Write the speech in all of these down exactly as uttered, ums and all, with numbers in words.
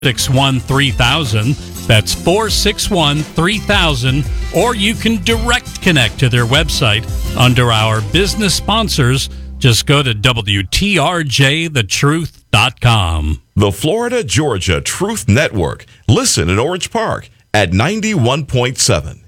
six one three thousand. That's four six one three thousand. Or you can direct connect to their website under our business sponsors. Just go to W T R J the truth dot com. The Florida Georgia Truth Network. Listen in Orange Park at ninety-one point seven.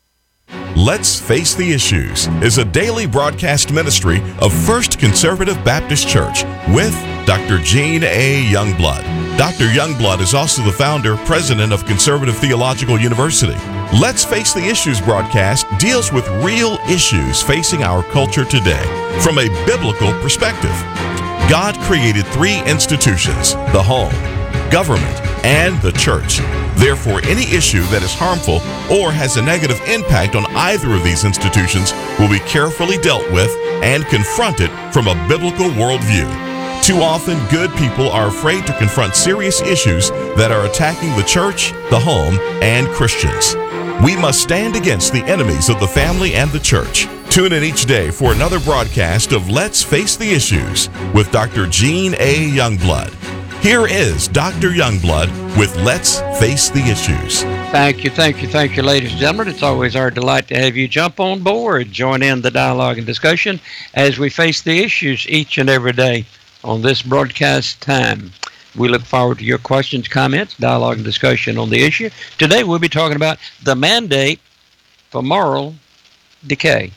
Let's Face the Issues is a daily broadcast ministry of First Conservative Baptist Church with Doctor Gene A. Youngblood. Doctor Youngblood is also the founder, president of Conservative Theological University. Let's Face the Issues broadcast deals with real issues facing our culture today from a biblical perspective. God created three institutions: the home, government, and the church. Therefore, any issue that is harmful or has a negative impact on either of these institutions will be carefully dealt with and confronted from a biblical worldview. Too often, good people are afraid to confront serious issues that are attacking the church, the home, and Christians. We must stand against the enemies of the family and the church. Tune in each day for another broadcast of Let's Face the Issues with Doctor Gene A. Youngblood. Here is Doctor Youngblood with Let's Face the Issues. Thank you, thank you, thank you, ladies and gentlemen. It's always our delight to have you jump on board, join in the dialogue and discussion as we face the issues each and every day on this broadcast time. We look forward to your questions, comments, dialogue, and discussion on the issue. Today we'll be talking about the mandate for moral decay.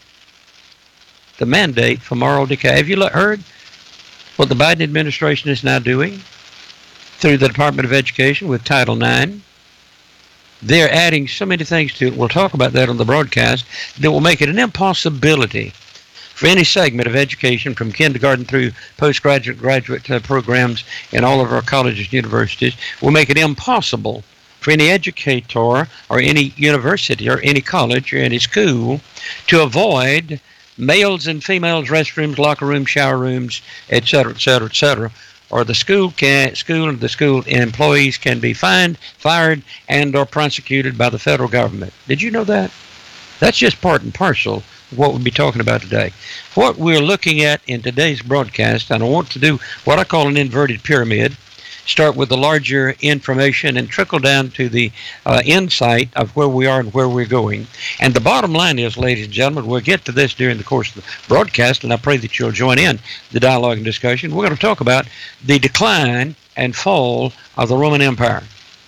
The mandate for moral decay. Have you heard what the Biden administration is now doing through the Department of Education with Title nine? They're adding so many things to it. We'll talk about that on the broadcast that will make it an impossibility for any segment of education from kindergarten through postgraduate, graduate uh, programs in all of our colleges and universities, will make it impossible for any educator or any university or any college or any school to avoid males and females restrooms, locker rooms, shower rooms, et cetera, et cetera, et cetera. Or the school can school and the school employees can be fined, fired, and or prosecuted by the federal government. Did you know that? That's just part and parcel of what we'll be talking about today. What we're looking at in today's broadcast, and I want to do what I call an inverted pyramid, start with the larger information and trickle down to the uh, insight of where we are and where we're going. And the bottom line is, ladies and gentlemen, we'll get to this during the course of the broadcast, and I pray that you'll join in the dialogue and discussion. We're going to talk about the decline and fall of the Roman Empire.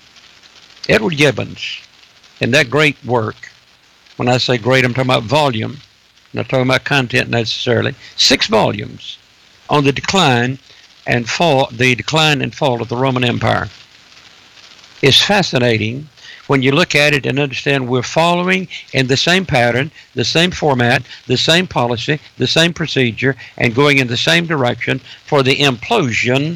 Edward Gibbons, in that great work, when I say great, I'm talking about volume, I'm not talking about content necessarily, six volumes on the decline and fall, the decline and fall of the Roman Empire. It's fascinating when you look at it and understand we're following in the same pattern, the same format, the same policy, the same procedure, and going in the same direction for the implosion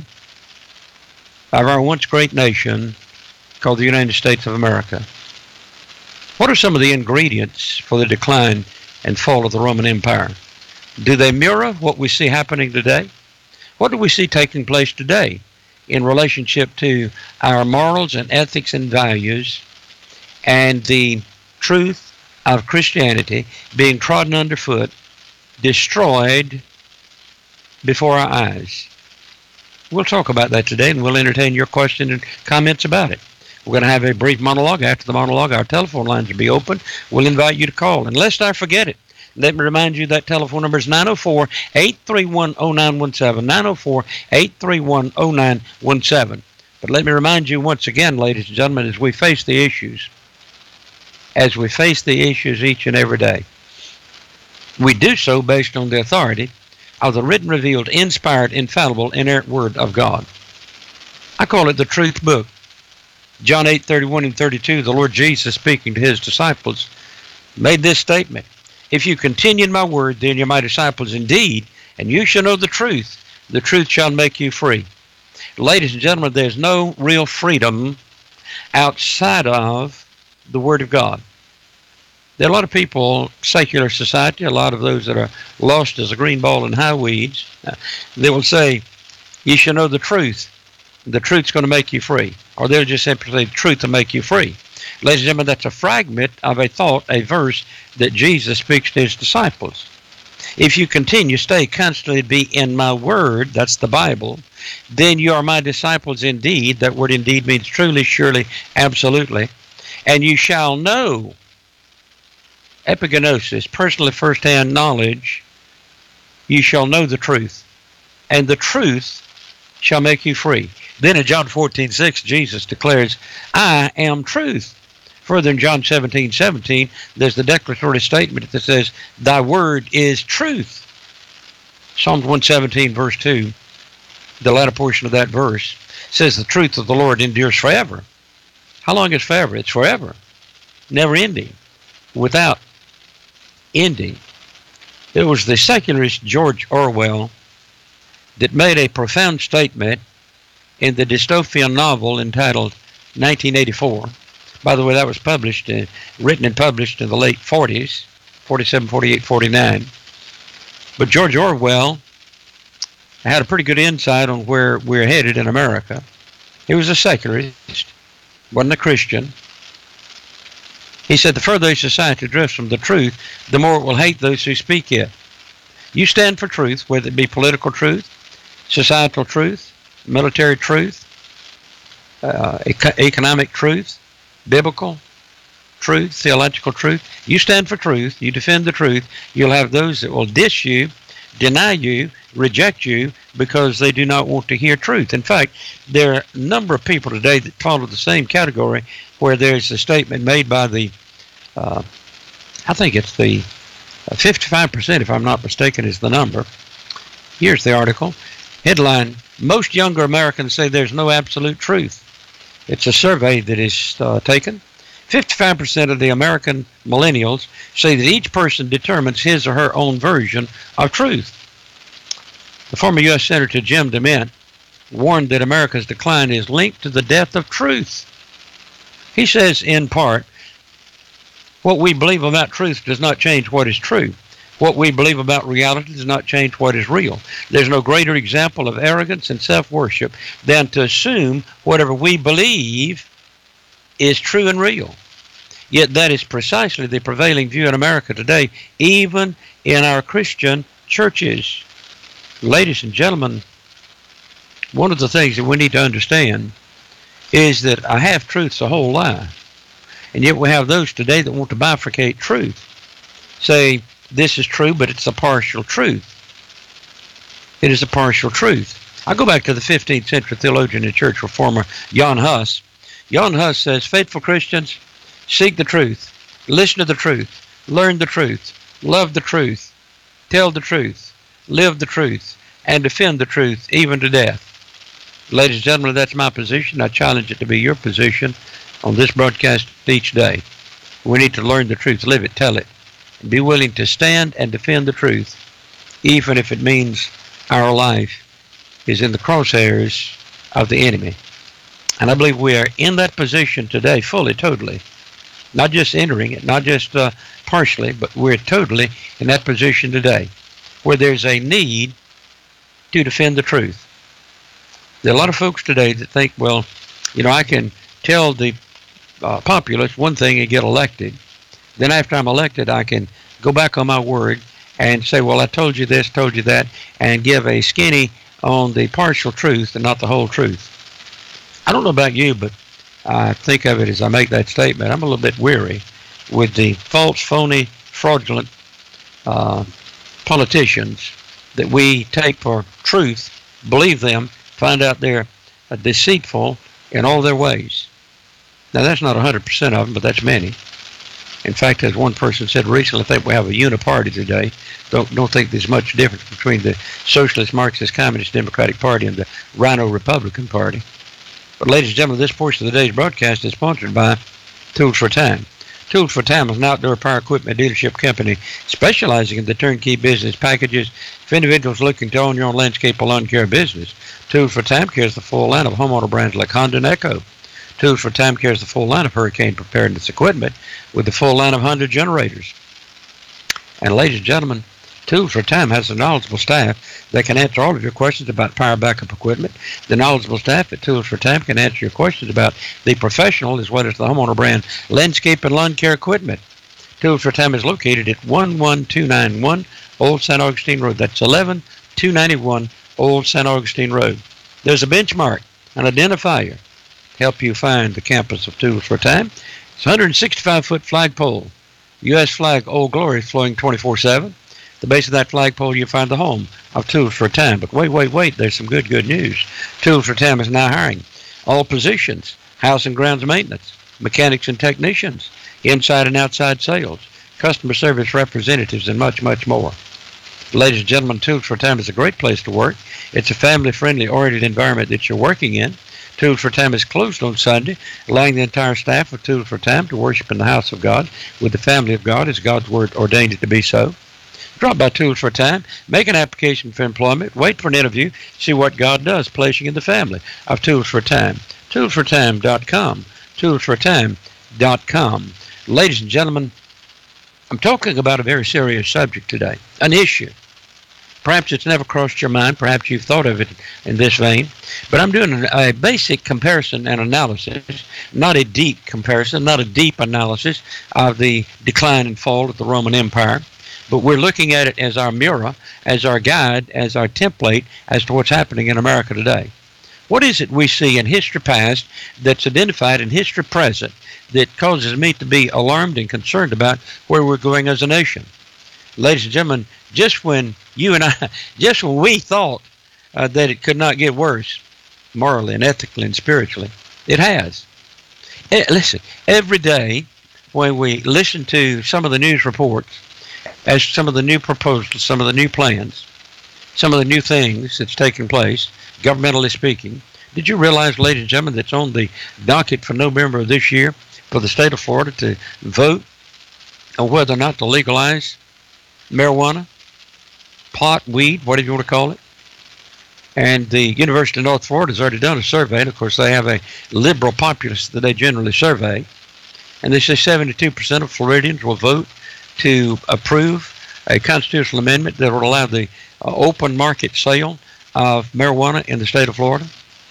of our once great nation called the United States of America. What are some of the ingredients for the decline and fall of the Roman Empire? Do they mirror what we see happening today? What do we see taking place today in relationship to our morals and ethics and values and the truth of Christianity being trodden underfoot, destroyed before our eyes? We'll talk about that today, and we'll entertain your questions and comments about it. We're going to have a brief monologue. After the monologue, our telephone lines will be open. We'll invite you to call. And lest I forget it, let me remind you that telephone number is nine oh four, eight three one, oh nine one seven, nine oh four, eight three one, oh nine one seven. But let me remind you once again, ladies and gentlemen, as we face the issues, as we face the issues each and every day, we do so based on the authority of the written, revealed, inspired, infallible, inerrant Word of God. I call it the Truth Book. John eight, thirty-one and thirty-two, the Lord Jesus speaking to his disciples made this statement: if you continue in my word, then you're my disciples indeed, and you shall know the truth. The truth shall make you free. Ladies and gentlemen, there's no real freedom outside of the Word of God. There are a lot of people, secular society, a lot of those that are lost as a green ball in high weeds, uh, they will say, you shall know the truth. The truth's going to make you free. Or they'll just simply say, the truth will make you free. Ladies and gentlemen, that's a fragment of a thought, a verse that Jesus speaks to his disciples. If you continue, stay, constantly be in my word, that's the Bible, then you are my disciples indeed. That word indeed means truly, surely, absolutely. And you shall know, epigenosis, personally first-hand knowledge, you shall know the truth, and the truth shall make you free. Then in John fourteen six, Jesus declares, I am truth. Further in John seventeen seventeen, there's the declaratory statement that says, thy word is truth. Psalms one seventeen verse two, the latter portion of that verse, says the truth of the Lord endures forever. How long is forever? It's forever. Never ending. Without ending. It was the secularist George Orwell that made a profound statement in the dystopian novel entitled nineteen eighty-four. By the way, that was published, uh, written and published in the late forties, forty-seven, forty-eight, forty-nine. But George Orwell had a pretty good insight on where we're headed in America. He was a secularist, wasn't a Christian. He said, the further a society drifts from the truth, the more it will hate those who speak it. You stand for truth, whether it be political truth, societal truth, military truth, uh, eco- economic truth, biblical truth, theological truth. You stand for truth, you defend the truth, you'll have those that will diss you, deny you, reject you, because they do not want to hear truth. In fact, there are a number of people today that follow the same category, where there's a statement made by the, uh, I think it's the uh, fifty-five percent, if I'm not mistaken, is the number. Here's the article. Headline, most younger Americans say there's no absolute truth. It's a survey that is uh, taken. fifty-five percent of the American millennials say that each person determines his or her own version of truth. The former U S Senator Jim DeMint warned that America's decline is linked to the death of truth. He says, in part, what we believe about truth does not change what is true. What we believe about reality does not change what is real. There's no greater example of arrogance and self-worship than to assume whatever we believe is true and real. Yet that is precisely the prevailing view in America today, even in our Christian churches. Ladies and gentlemen, one of the things that we need to understand is that a half-truth's a whole lie. And yet we have those today that want to bifurcate truth. Say, this is true, but it's a partial truth. It is a partial truth. I go back to the fifteenth century theologian and church reformer, Jan Hus. Jan Hus says, faithful Christians, seek the truth, listen to the truth, learn the truth, love the truth, tell the truth, live the truth, and defend the truth, even to death. Ladies and gentlemen, that's my position. I challenge it to be your position on this broadcast each day. We need to learn the truth, live it, tell it, and be willing to stand and defend the truth, even if it means our life is in the crosshairs of the enemy. And I believe we are in that position today, fully, totally. Not just entering it, not just uh, partially, but we're totally in that position today, where there's a need to defend the truth. There are a lot of folks today that think, well, you know, I can tell the uh, populace one thing and get elected. Then after I'm elected, I can go back on my word and say, well, I told you this, told you that, and give a skinny on the partial truth and not the whole truth. I don't know about you, but I think of it as I make that statement. I'm a little bit weary with the false, phony, fraudulent uh, politicians that we take for truth, believe them, find out they're uh, deceitful in all their ways. Now, that's not one hundred percent of them, but that's many. In fact, as one person said recently, I think we have a uniparty today. Don't, don't think there's much difference between the Socialist, Marxist, Communist, Democratic Party and the Rhino Republican Party. But ladies and gentlemen, this portion of the day's broadcast is sponsored by Tools for Time. Tools for Time is an outdoor power equipment dealership company specializing in the turnkey business packages for individuals looking to own your own landscape or lawn care business. Tools for Time carries the full line of homeowner brands like Honda and Echo. Tools for Time carries the full line of hurricane preparedness equipment with the full line of Honda generators. And ladies and gentlemen, Tools for Time has a knowledgeable staff that can answer all of your questions about power backup equipment. The knowledgeable staff at Tools for Time can answer your questions about the professional as well as the homeowner brand landscape and lawn care equipment. Tools for Time is located at one one two nine one Old Saint Augustine Road. That's eleven two ninety-one Old Saint Augustine Road. There's a benchmark, an identifier, help you find the campus of Tools for a Time. It's a one hundred sixty-five foot flagpole. U S flag, Old Glory, flowing twenty-four seven. At the base of that flagpole, you find the home of Tools for a Time. But wait, wait, wait, there's some good, good news. Tools for a Time is now hiring all positions, house and grounds maintenance, mechanics and technicians, inside and outside sales, customer service representatives, and much, much more. Ladies and gentlemen, Tools for a Time is a great place to work. It's a family-friendly oriented environment that you're working in. Tools for a Time is closed on Sunday, allowing the entire staff of Tools for a Time to worship in the house of God with the family of God as God's Word ordained it to be so. Drop by Tools for a Time, make an application for employment, wait for an interview, see what God does, placing in the family of Tools for a Time. tools for time dot com. tools for time dot com. Ladies and gentlemen, I'm talking about a very serious subject today, an issue. Perhaps it's never crossed your mind. Perhaps you've thought of it in this vein. But I'm doing a basic comparison and analysis, not a deep comparison, not a deep analysis of the decline and fall of the Roman Empire. But we're looking at it as our mirror, as our guide, as our template as to what's happening in America today. What is it we see in history past that's identified in history present that causes me to be alarmed and concerned about where we're going as a nation? Ladies and gentlemen, just when you and I, just when we thought uh, that it could not get worse, morally and ethically and spiritually, it has. Hey, listen, every day when we listen to some of the news reports, as some of the new proposals, some of the new plans, some of the new things that's taking place, governmentally speaking, did you realize, ladies and gentlemen, that's on the docket for November of this year for the state of Florida to vote on whether or not to legalize marijuana, pot, weed, whatever you want to call it? And the University of North Florida has already done a survey, and of course they have a liberal populace that they generally survey, and they say seventy-two percent of Floridians will vote to approve a constitutional amendment that will allow the uh, open market sale of marijuana in the state of Florida.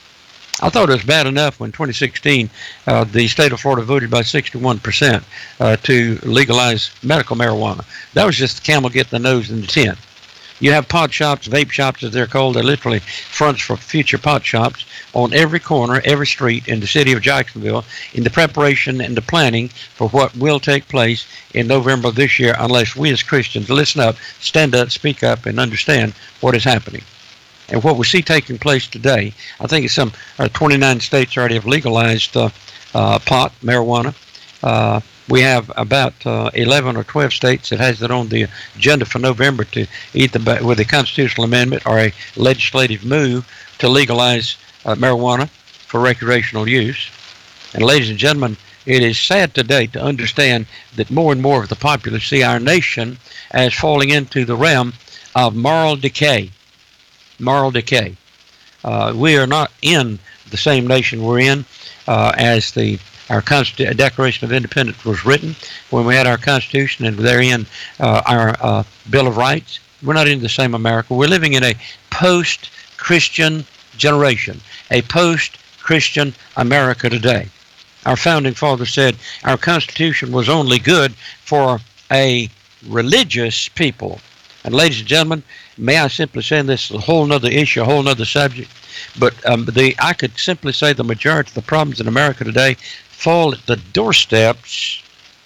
I thought it was bad enough when twenty sixteen uh, the state of Florida voted by sixty-one percent uh, to legalize medical marijuana. That was just the camel getting the nose in the tent. You have pot shops, vape shops as they're called. They're literally fronts for future pot shops on every corner, every street in the city of Jacksonville in the preparation and the planning for what will take place in November of this year unless we as Christians listen up, stand up, speak up, and understand what is happening. And what we see taking place today, I think it's some uh, twenty-nine states already have legalized uh, uh, pot, marijuana. Uh, we have about uh, eleven or twelve states that has it on the agenda for November to either with a constitutional amendment or a legislative move to legalize uh, marijuana for recreational use. And ladies and gentlemen, it is sad today to understand that more and more of the populace see our nation as falling into the realm of moral decay. Moral decay. Uh, we are not in the same nation we're in uh, as the our Consti- Declaration of Independence was written, when we had our Constitution and therein uh, our uh, Bill of Rights. We're not in the same America. We're living in a post-Christian generation, a post-Christian America today. Our founding father said our Constitution was only good for a religious people. And ladies and gentlemen, may I simply say this is a whole nother issue, a whole nother subject, but um, the I could simply say the majority of the problems in America today fall at the doorsteps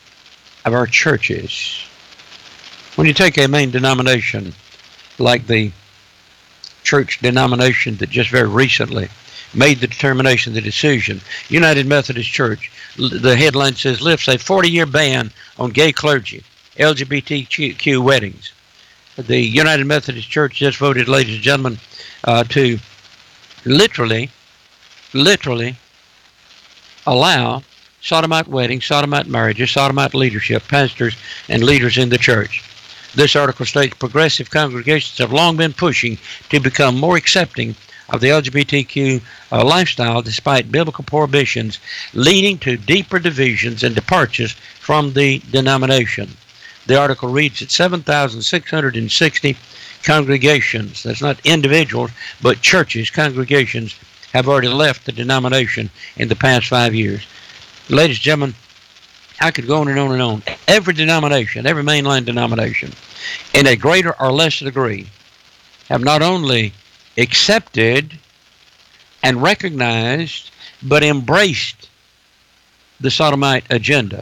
of our churches. When you take a main denomination like the church denomination that just very recently made the determination, the decision, United Methodist Church, the headline says, lifts a forty-year ban on gay clergy, L G B T Q weddings. The United Methodist Church just voted, ladies and gentlemen, uh, to literally, literally allow sodomite weddings, sodomite marriages, sodomite leadership, pastors and leaders in the church. This article states progressive congregations have long been pushing to become more accepting of the L G B T Q uh, lifestyle despite biblical prohibitions, leading to deeper divisions and departures from the denomination. The article reads that seven thousand six hundred sixty congregations, that's not individuals, but churches, congregations, have already left the denomination in the past five years. Ladies and gentlemen, I could go on and on and on. Every denomination, every mainline denomination, in a greater or lesser degree, have not only accepted and recognized, but embraced the sodomite agenda.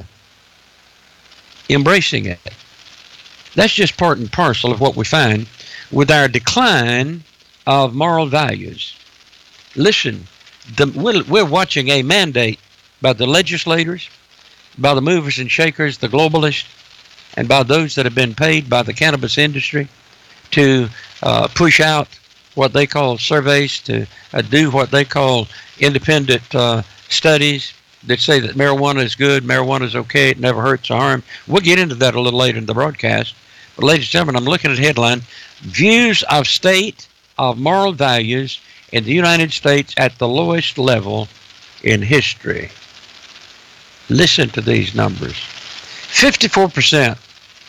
Embracing it. That's just part and parcel of what we find with our decline of moral values. Listen, the, we're, we're watching a mandate by the legislators, by the movers and shakers, the globalists, and by those that have been paid by the cannabis industry to uh, push out what they call surveys, to uh, do what they call independent uh, studies that say that marijuana is good, marijuana is okay, it never hurts or harm. We'll get into that a little later in the broadcast. But ladies and gentlemen, I'm looking at the headline, Views of State of Moral Values in the United States at the Lowest Level in History. Listen to these numbers. fifty-four percent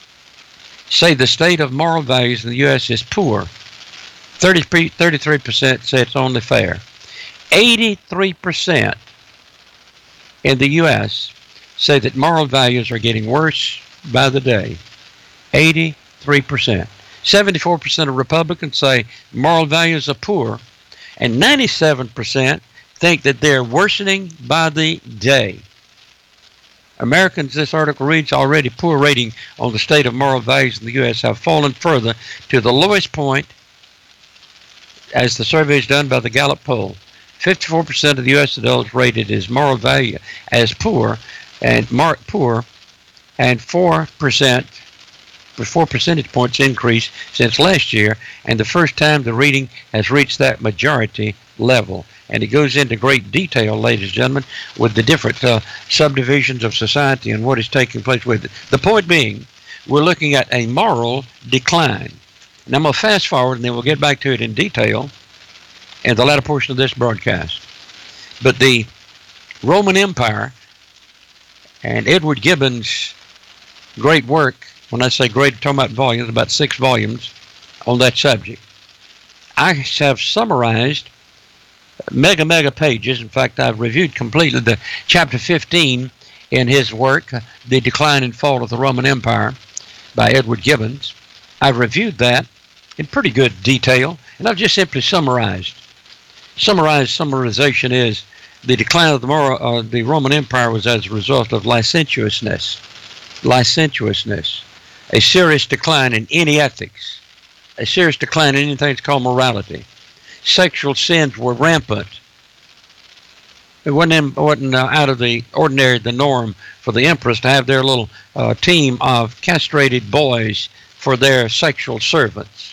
say the state of moral values in the U S is poor. thirty-three percent say it's only fair. eighty-three percent in the U S say that moral values are getting worse by the day. eighty-three percent. seventy-four percent of Republicans say moral values are poor, and ninety-seven percent think that they're worsening by the day. Americans, this article reads, already poor rating on the state of moral values in the U S have fallen further to the lowest point as the survey is done by the Gallup poll. fifty-four percent of the U S adults rated as moral value as poor, and marked poor, and four percent, with four percentage points increase since last year, and the first time the reading has reached that majority level. And it goes into great detail, ladies and gentlemen, with the different uh, subdivisions of society and what is taking place with it. The point being, we're looking at a moral decline. And I'm going to fast forward, and then we'll get back to it in detail in the latter portion of this broadcast. But the Roman Empire and Edward Gibbon's great work, when I say great, I'm talking about volumes, about six volumes on that subject. I have summarized mega, mega pages. In fact, I've reviewed completely the chapter fifteen in his work, The Decline and Fall of the Roman Empire by Edward Gibbons. I've reviewed that in pretty good detail, and I've just simply summarized. Summarized summarization is the decline of the, moral, uh, the Roman Empire was as a result of licentiousness. Licentiousness. A serious decline in any ethics. A serious decline in anything that's called morality. Sexual sins were rampant. It wasn't, it wasn't uh, out of the ordinary, the norm for the empress to have their little uh, team of castrated boys for their sexual servants.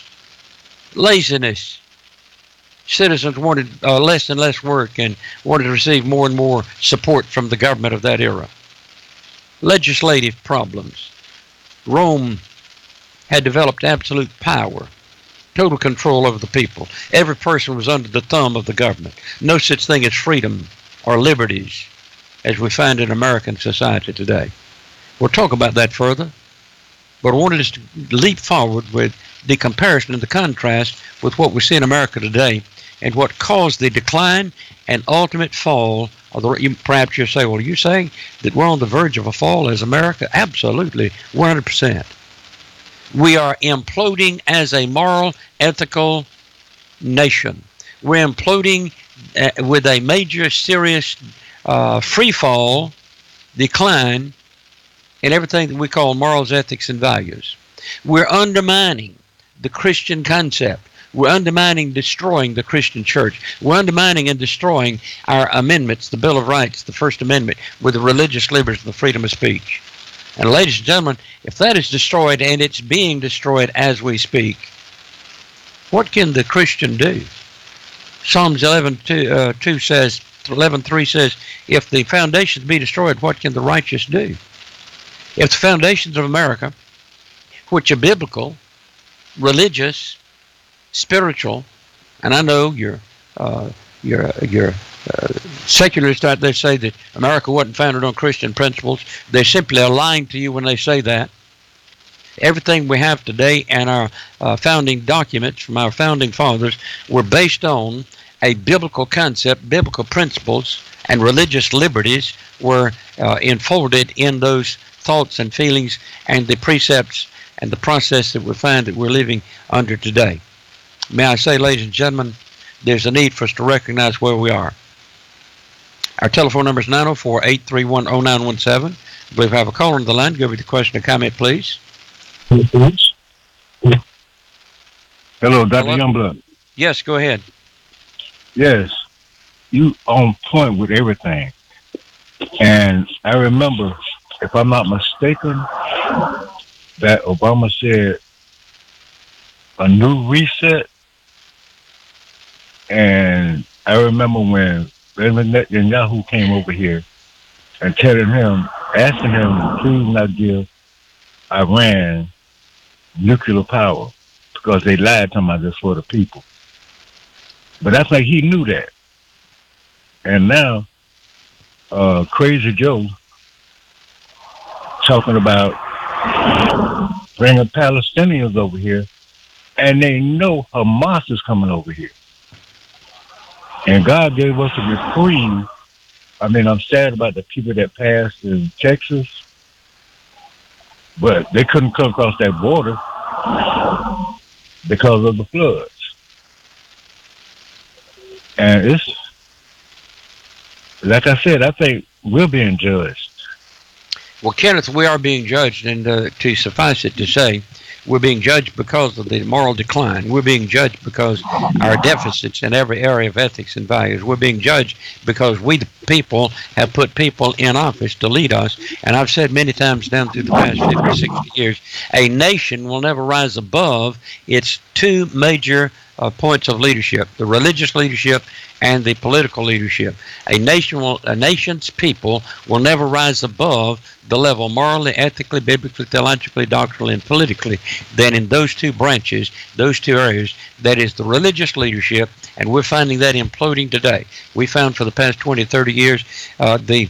Laziness. Citizens wanted uh, less and less work and wanted to receive more and more support from the government of that era. Legislative problems. Rome had developed absolute power, total control over the people. Every person was under the thumb of the government. No such thing as freedom or liberties as we find in American society today. We'll talk about that further, but I wanted us to leap forward with the comparison and the contrast with what we see in America today and what caused the decline and ultimate fall of the, perhaps you'll say, well, are you saying that we're on the verge of a fall as America? Absolutely, one hundred percent. We are imploding as a moral, ethical nation. We're imploding uh, with a major, serious uh, free fall, decline in everything that we call morals, ethics, and values. We're undermining the Christian concept. We're undermining, destroying the Christian church. We're undermining and destroying our amendments, the Bill of Rights, the First Amendment, with the religious liberties and the freedom of speech. And ladies and gentlemen, if that is destroyed, and it's being destroyed as we speak, what can the Christian do? Psalms eleven two, uh, two says, eleven three says, if the foundations be destroyed, what can the righteous do? If the foundations of America, which are biblical, religious, spiritual, and I know you're uh, you're you're uh, secularists out there say that America wasn't founded on Christian principles. They simply are lying to you when they say that. Everything we have today and our uh, founding documents from our founding fathers were based on a biblical concept, biblical principles, and religious liberties were uh, enfolded in those thoughts and feelings and the precepts and the process that we find that we're living under today. May I say, ladies and gentlemen, there's a need for us to recognize where we are. Our telephone number is nine oh four, eight three one, oh nine one seven. I believe I have a caller on the line. Go with the question or comment, please. Hello, Doctor Hello? Youngblood. Yes, go ahead. Yes, you on point with everything. And I remember, if I'm not mistaken, that Obama said a new reset. And I remember when Benjamin Netanyahu came over here and telling him, asking him to please not give Iran nuclear power because they lied to him about this for the people. But I think he knew that. And now, uh, Crazy Joe talking about bringing Palestinians over here, and they know Hamas is coming over here. And God gave us a reprieve. I mean, I'm sad about the people that passed in Texas, but they couldn't come across that border because of the floods. And it's, like I said, I think we're being judged. Well, Kenneth, we are being judged, and uh, to suffice it to say, we're being judged because of the moral decline. We're being judged because our deficits in every area of ethics and values. We're being judged because we, the people, have put people in office to lead us. And I've said many times down through the past fifty, sixty years, a nation will never rise above its two major uh, points of leadership, the religious leadership and the political leadership. A nation will, a nation's people will never rise above the level morally, ethically, biblically, theologically, doctrinally, and politically than in those two branches, those two areas. That is the religious leadership, and we're finding that imploding today. We found for the past twenty, thirty years uh, the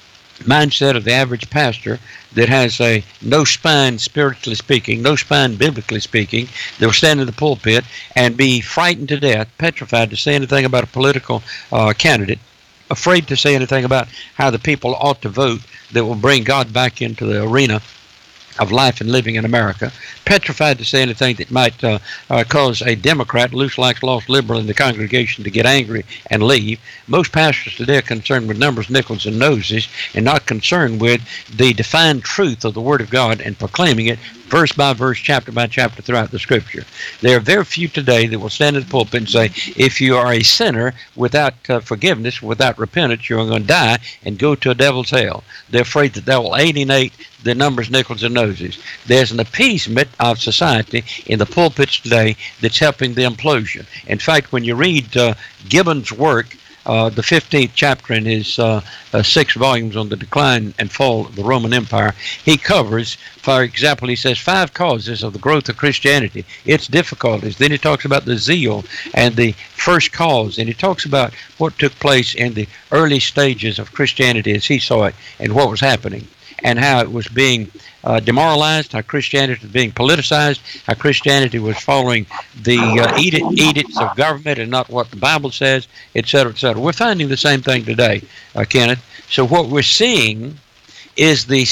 mindset of the average pastor that has a no spine spiritually speaking, no spine biblically speaking, that will stand in the pulpit and be frightened to death, petrified to say anything about a political uh, candidate, afraid to say anything about how the people ought to vote that will bring God back into the arena of life and living in America, petrified to say anything that might uh, uh, cause a Democrat, loose like lost liberal in the congregation to get angry and leave. Most pastors today are concerned with numbers, nickels, and noses, and not concerned with the defined truth of the Word of God and proclaiming it verse by verse, chapter by chapter throughout the Scripture. There are very few today that will stand in the pulpit and say, if you are a sinner without uh, forgiveness, without repentance, you're going to die and go to a devil's hell. They're afraid that that will alienate the numbers, nickels, and noses. There's an appeasement of society in the pulpits today that's helping the implosion. In fact, when you read uh, Gibbon's work, uh, the fifteenth chapter in his uh, uh, six volumes on the decline and fall of the Roman Empire, he covers, for example, he says five causes of the growth of Christianity, its difficulties. Then he talks about the zeal and the first cause, and he talks about what took place in the early stages of Christianity as he saw it and what was happening, and how it was being uh, demoralized, how Christianity was being politicized, how Christianity was following the uh, edict, edicts of government and not what the Bible says, et cetera, et cetera. We're finding the same thing today, uh, Kenneth. So what we're seeing is the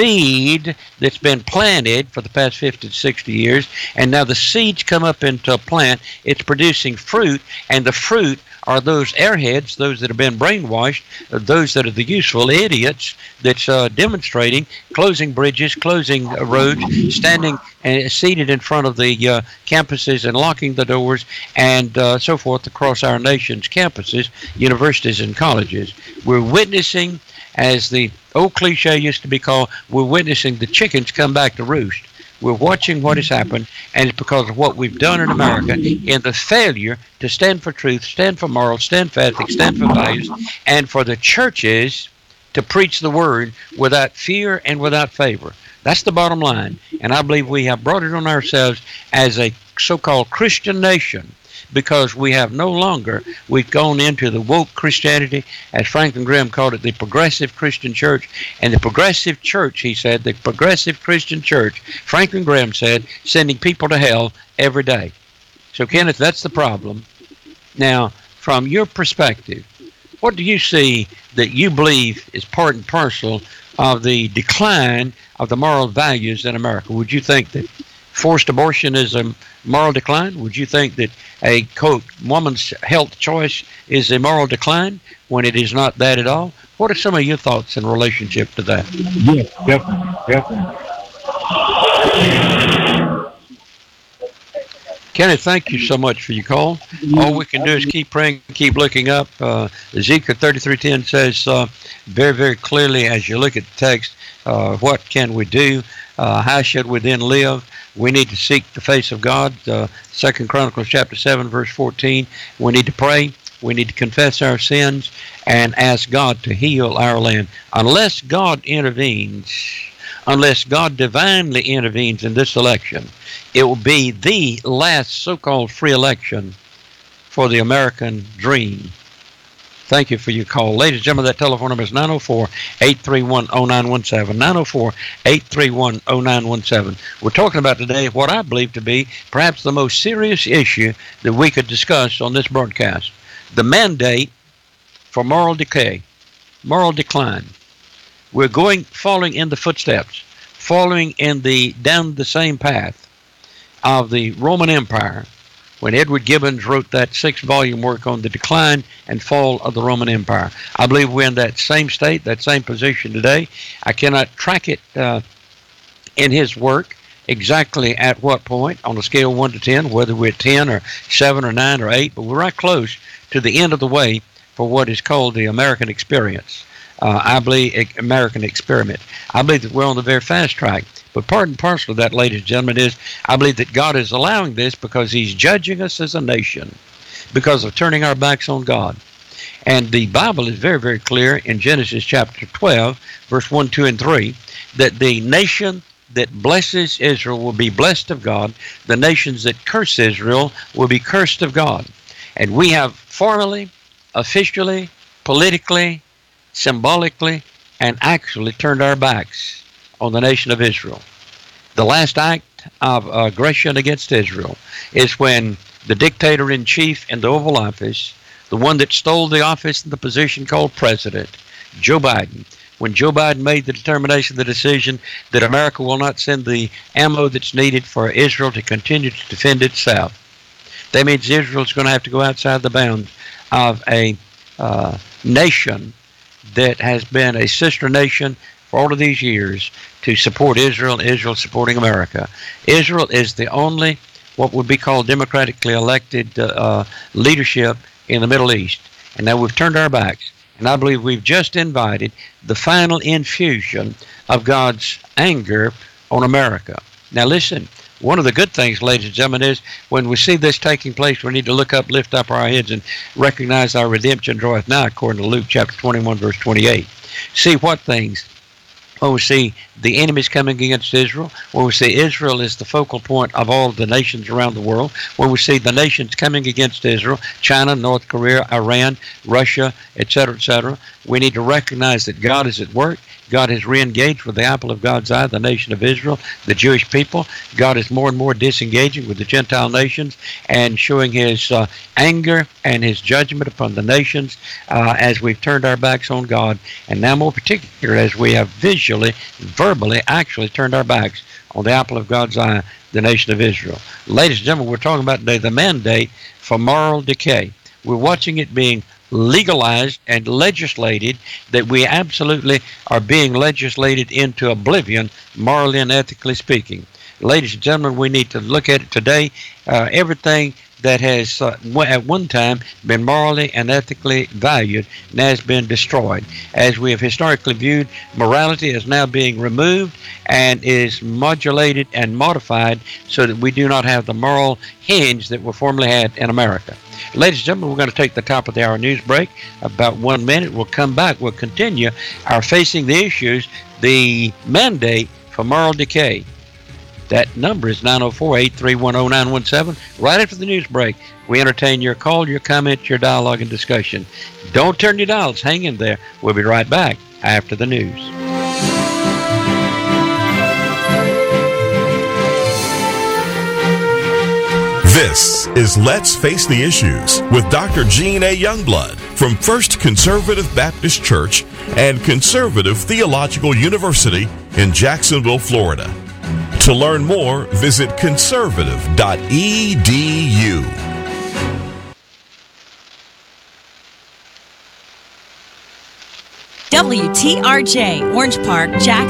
seed that's been planted for the past fifty to sixty years, and now the seeds come up into a plant, it's producing fruit, and the fruit are those airheads, those that have been brainwashed, those that are the useful idiots that's uh, demonstrating, closing bridges, closing uh, roads, standing uh, seated in front of the uh, campuses and locking the doors and uh, so forth across our nation's campuses, universities, and colleges. We're witnessing, as the old cliche used to be called, we're witnessing the chickens come back to roost. We're watching what has happened, and it's because of what we've done in America in the failure to stand for truth, stand for morals, stand for ethics, stand for values, and for the churches to preach the word without fear and without favor. That's the bottom line, and I believe we have brought it on ourselves as a so-called Christian nation, because we have no longer, we've gone into the woke Christianity, as Franklin Graham called it, the progressive Christian church. And the progressive church, he said, the progressive Christian church, Franklin Graham said, sending people to hell every day. So, Kenneth, that's the problem. Now, from your perspective, what do you see that you believe is part and parcel of the decline of the moral values in America? Would you think that forced abortion is a moral decline? Would you think that a, quote, woman's health choice is a moral decline when it is not that at all? What are some of your thoughts in relationship to that? Yes, definitely, definitely. Kenneth, thank you so much for your call. All we can do is keep praying, keep looking up. Uh, Ezekiel thirty-three ten says uh, very, very clearly, as you look at the text, uh, what can we do? Uh, how should we then live? We need to seek the face of God. Uh, Second Chronicles chapter seven, verse fourteen. We need to pray. We need to confess our sins and ask God to heal our land. Unless God intervenes, unless God divinely intervenes in this election, it will be the last so-called free election for the American dream. Thank you for your call. Ladies and gentlemen, that telephone number is nine oh four, eight three one, oh nine one seven, nine oh four, eight three one, oh nine one seven. We're talking about today what I believe to be perhaps the most serious issue that we could discuss on this broadcast. The mandate for moral decay, moral decline. We're going, following in the footsteps, following in the, down the same path of the Roman Empire, when Edward Gibbons wrote that six-volume work on the decline and fall of the Roman Empire. I believe we're in that same state, that same position today. I cannot track it uh, in his work exactly at what point on a scale of one to ten, whether we're at ten or seven or nine or eight, but we're right close to the end of the way for what is called the American experience. Uh, I believe American experiment. I believe that we're on the very fast track. But part and parcel of that, ladies and gentlemen, is I believe that God is allowing this because he's judging us as a nation because of turning our backs on God. And the Bible is very, very clear in Genesis chapter twelve, verse one, two, and three, that the nation that blesses Israel will be blessed of God. The nations that curse Israel will be cursed of God. And we have formally, officially, politically, symbolically, and actually turned our backs on the nation of Israel. The last act of aggression against Israel is when the dictator-in-chief in the Oval Office, the one that stole the office and the position called president, Joe Biden, when Joe Biden made the determination, the decision that America will not send the ammo that's needed for Israel to continue to defend itself. That means Israel is going to have to go outside the bounds of a uh, nation that has been a sister nation for all of these years to support Israel, Israel supporting America. Israel is the only, what would be called democratically elected uh, uh, leadership in the Middle East. And now we've turned our backs. And I believe we've just invited the final infusion of God's anger on America. Now listen, one of the good things, ladies and gentlemen, is when we see this taking place, we need to look up, lift up our heads, and recognize our redemption draweth nigh, according to Luke chapter twenty-one, verse twenty-eight. See what things? When we see the enemies coming against Israel, when we see Israel is the focal point of all the nations around the world, when we see the nations coming against Israel, China, North Korea, Iran, Russia, et cetera, et cetera, we need to recognize that God is at work. God has re-engaged with the apple of God's eye, the nation of Israel, the Jewish people. God is more and more disengaging with the Gentile nations and showing his uh, anger and his judgment upon the nations uh, as we've turned our backs on God. And now more particular as we have visually, verbally, actually turned our backs on the apple of God's eye, the nation of Israel. Ladies and gentlemen, we're talking about today the mandate for moral decay. We're watching it being legalized and legislated, that we absolutely are being legislated into oblivion, morally and ethically speaking. Ladies and gentlemen, we need to look at it today. Uh, everything that has uh, at one time been morally and ethically valued now has been destroyed. As we have historically viewed, morality is now being removed and is modulated and modified so that we do not have the moral hinge that we formerly had in America. Ladies and gentlemen, we're going to take the top of the hour news break. About one minute, we'll come back. We'll continue our Facing the Issues, the mandate for moral decay. That number is nine oh four, eight three one, oh nine one seven. Right after the news break, we entertain your call, your comment, your dialogue, and discussion. Don't turn your dials. Hang in there. We'll be right back after the news. This is Let's Face the Issues with Doctor Gene A. Youngblood from First Conservative Baptist Church and Conservative Theological University in Jacksonville, Florida. To learn more, visit conservative dot e d u. W T R J, Orange Park, Jackson.